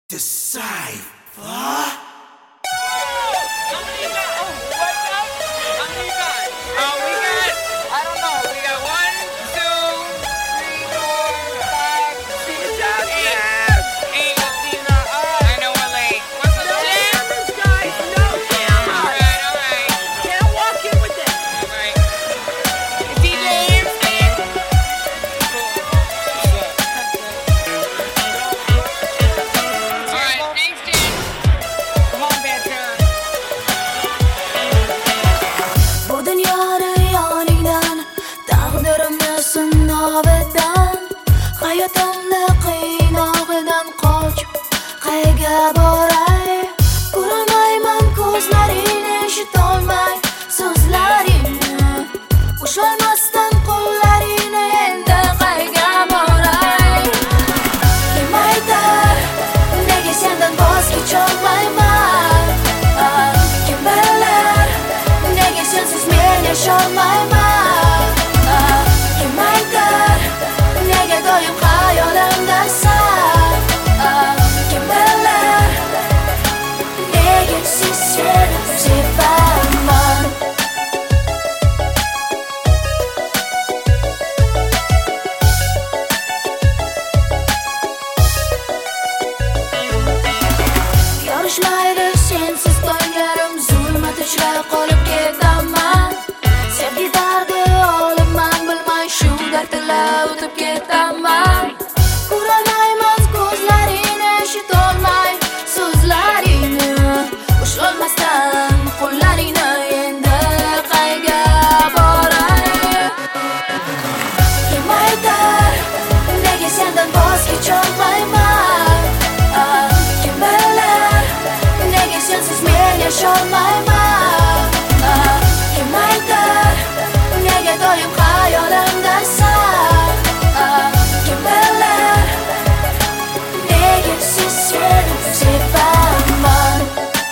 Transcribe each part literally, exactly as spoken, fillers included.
Decipher. How many you got? Oh, what now? How many you got? Oh, we got, I don't know, we got one, two, three, four, five, six, seven, eight. Eight. Tina, I know we're late. What's up, Jim? Guys, no cameras. All right, all right. Can't walk in with that. All right. D J Amstein. All right, thanks, Jim. Come on, Banter. Bu dunyoda yoningdan taqdirimni sinovidan hayotimni qiynog'idan qochib qayga boray ko'rolmayman ko'zlaringni eshitolmay so'zlaringni ushlolmasdan qo'llaringni endi qayga boray kim aytar nega sendan voz kecholmayman kim bilar nega sensiz men yasholmayman kim aytar nega doim xayolimdasan kim bilar nega siz seni sevaman yorishmaydi sensiz ko'nglim zulmat ichra qolib ketaman sevgi dardi olibman bilmay shu dard ila o'tib ketaman ko'rolmayman ko'zlaringni eshitolmay so'zlaringni ushlolmasdan qo'llaringni endi qayga boray kim aytar nega sendan voz kecholmayman kim bilar nega sensiz men yasholmayman kim aytar nega doim xayolimdasan kim bilar nega siz seni sevaman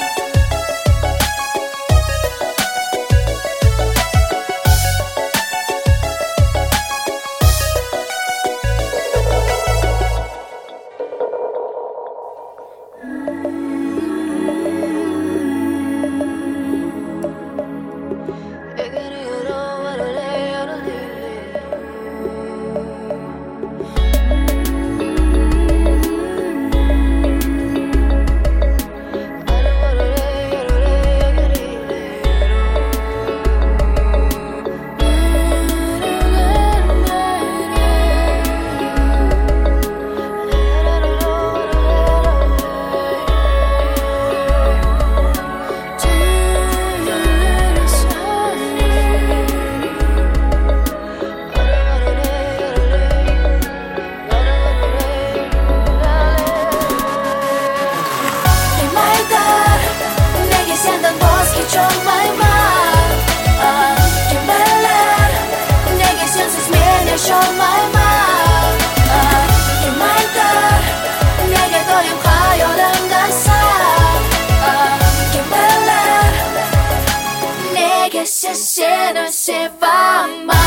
kim aytar nega sendan voz kecholmayman kim bilar nega sensiz men yasholmayman kim aytar nega doim xayolimdasan kim bilar nega siz seni sevaman